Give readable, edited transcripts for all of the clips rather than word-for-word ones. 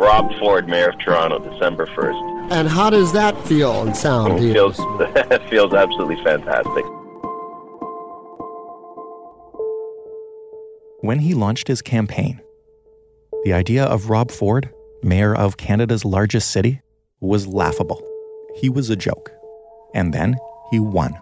Rob Ford, Mayor of Toronto, December 1st. And how does that feel and sound? It feels absolutely fantastic. When he launched his campaign, the idea of Rob Ford, mayor of Canada's largest city, was laughable. He was a joke. And then he won.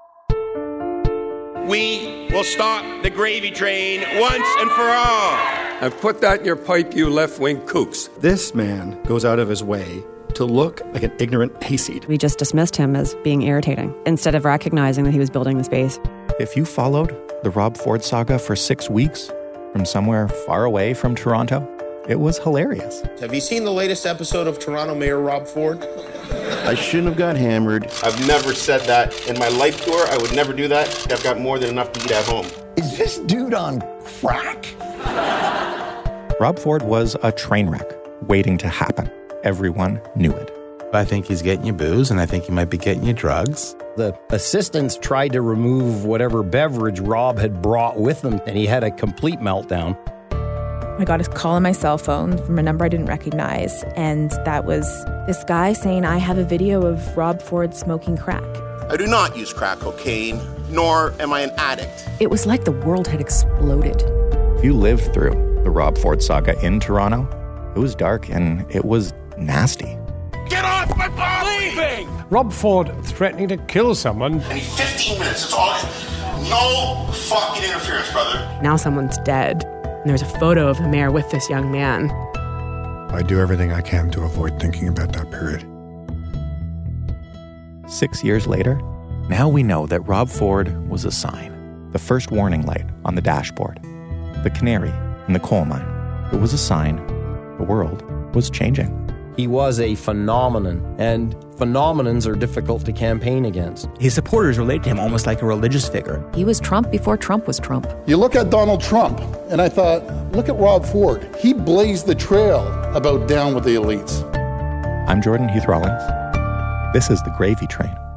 We will stop the gravy train once and for all. And put that in your pipe, you left-wing kooks. This man goes out of his way to look like an ignorant hayseed. We just dismissed him as being irritating instead of recognizing that he was building the space. If you followed the Rob Ford saga for 6 weeks from somewhere far away from Toronto, it was hilarious. Have you seen the latest episode of Toronto Mayor Rob Ford? I shouldn't have got hammered. I've never said that in my life tour. I would never do that. I've got more than enough to eat at home. Is this dude on crack? Rob Ford was a train wreck waiting to happen. Everyone knew it. I think he's getting you booze, and I think he might be getting you drugs. The assistants tried to remove whatever beverage Rob had brought with them, and he had a complete meltdown. I got a call on my cell phone from a number I didn't recognize, and that was this guy saying, I have a video of Rob Ford smoking crack. I do not use crack cocaine, nor am I an addict. It was like the world had exploded. If you lived through the Rob Ford saga in Toronto, it was dark and it was nasty. Get off my property! Leaving! Rob Ford threatening to kill someone. I need 15 minutes, that's all. No fucking interference, brother. Now someone's dead. And there's a photo of the mayor with this young man. I do everything I can to avoid thinking about that period. 6 years later, now we know that Rob Ford was a sign. The first warning light on the dashboard. The canary in the coal mine. It was a sign the world was changing. He was a phenomenon, and phenomenons are difficult to campaign against. His supporters related to him almost like a religious figure. He was Trump before Trump was Trump. You look at Donald Trump, and I thought, look at Rob Ford. He blazed the trail about down with the elites. I'm Jordan Heath Rawlings. This is The Gravy Train.